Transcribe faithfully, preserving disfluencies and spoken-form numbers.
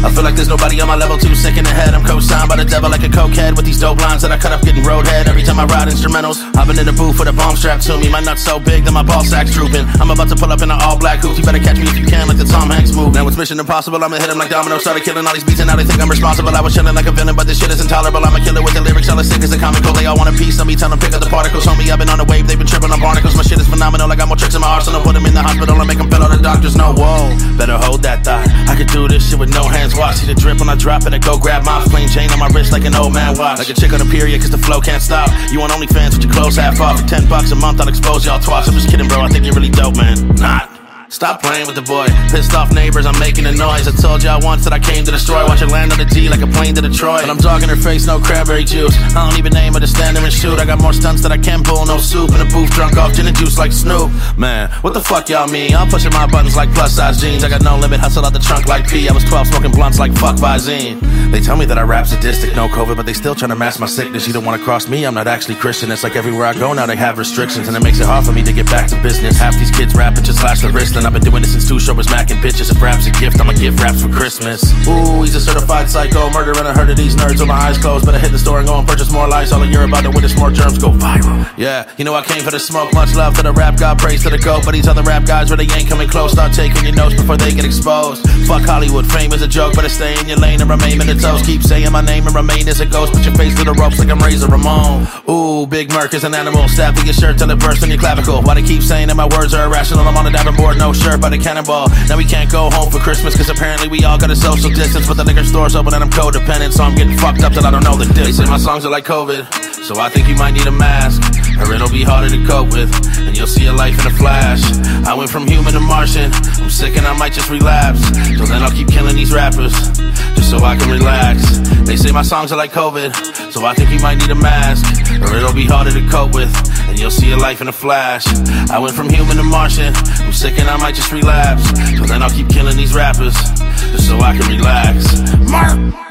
I feel like there's nobody on my level, too sick in the head. I'm co-signed by the devil like a cokehead, with these dope lines that I cut up getting roadhead. Every time I ride instrumentals, I've been in the booth with a bomb strapped to me. My nuts so big that my ball sack's drooping. I'm about to pull up in an all black coupe. You better catch me if you can, like the Tom Hanks movie. Now it's mission impossible, I'ma hit him like domino. Started killing all these beats and now they think I'm responsible. I was chilling like a villain, but this shit is intolerable. I'm a killer with the lyrics, all as sick as a comical. They all want a piece of me, tell them pick up the particles. Homie, I've been on the wave, they've been tripping on barnacles. My shit is phenomenal, I got more tricks in my arsenal. Put them in the hospital and make them fill all the doctors know. Whoa, better hold that thought. I could do this shit with no hands. Watch, see the drip when I drop it, I go grab my plain chain on my wrist like an old man watch. Like a chick on a period, cause the flow can't stop. You want OnlyFans with your clothes half off. For ten bucks a month, I'll expose y'all twats. I'm just kidding, bro, I think you're really dope, man. Not. Stop playing with the boy. Pissed off neighbors, I'm making a noise. I told y'all once that I came to destroy. Watch it land on the G like a plane to Detroit. But I'm dogging her face, no cranberry juice. I don't even name her to stand there and shoot. I got more stunts that I can pull, no soup. In a booth drunk off gin and juice like Snoop. Man, what the fuck y'all mean? I'm pushing my buttons like plus size jeans. I got no limit, hustle out the trunk like P. I was twelve smoking blunts like fuck Visine. They tell me that I rap sadistic, no COVID, but they still trying to mask my sickness. You don't wanna cross me, I'm not actually Christian. It's like everywhere I go now they have restrictions, and it makes it hard for me to get back to business. Half these kids rapping just slash the wrist, and I've been doing this since two showers macking bitches. If rap's a gift, I'ma give raps for Christmas. Ooh, he's a certified psycho, murdering a herd of these nerds with my eyes closed. Better hit the store and go and purchase more lights. All in Europe about to witness more germs go viral. Yeah, you know I came for the smoke. Much love to the rap god, praise to the goat. But these other rap guys really ain't coming close. Start taking your notes before they get exposed. Fuck Hollywood, fame is a joke. Better stay in your lane and remain in the toes. Keep saying my name and remain as a ghost. Put your face through the ropes like I'm Razor Ramon. Ooh, Big Merc is an animal. Stab through your shirt till it bursts in your clavicle. Why they keep saying that my words are irrational? I'm on a diving board, no shirt by the cannonball. Now we can't go home for Christmas, cause apparently we all got a social distance. But the liquor store's open and I'm codependent, so I'm getting fucked up till I don't know the difference. They say my songs are like COVID, so I think you might need a mask, or it'll be harder to cope with, and you'll see your life in a flash. I went from human to Martian, I'm sick and I might just relapse. So then I'll keep killing these rappers, just so I can relax. They say my songs are like COVID, so I think you might need a mask, or it'll be harder to cope with, and you'll see your life in a flash. I went from human to Martian, I'm sick and I might just relapse. So then I'll keep killing these rappers, just so I can relax. Mark!